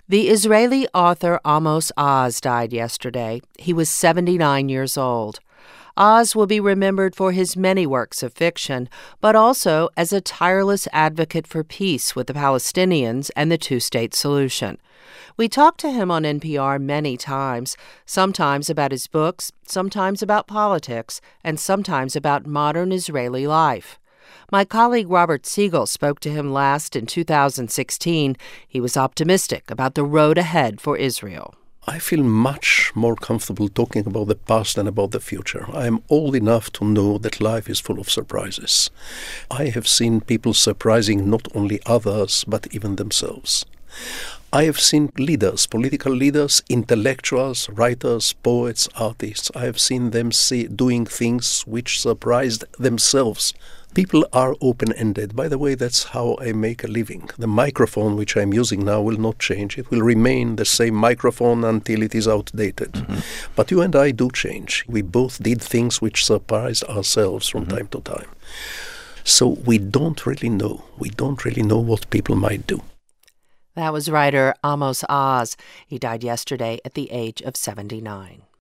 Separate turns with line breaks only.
The Israeli author Amos Oz died yesterday. He was 79 years old. Oz will be remembered for his many works of fiction, but also as a tireless advocate for peace with the Palestinians and the two-state solution. We talked to him on NPR many times, sometimes about his books, sometimes about politics, and sometimes about modern Israeli life. My colleague Robert Siegel spoke to him last in 2016. He was optimistic about the road ahead for Israel.
I feel much more comfortable talking about the past than about the future. I am old enough to know that life is full of surprises. I have seen people surprising not only others, but even themselves. I have seen leaders, political leaders, intellectuals, writers, poets, artists. I have seen them doing things which surprised themselves. People are open-ended. By the way, that's how I make a living. The microphone which I'm using now will not change. It will remain the same microphone until it is outdated. Mm-hmm. But you and I do change. We both did things which surprised ourselves from time to time. So we don't really know. We don't really know what people might do.
That was writer Amos Oz. He died yesterday at the age of 79.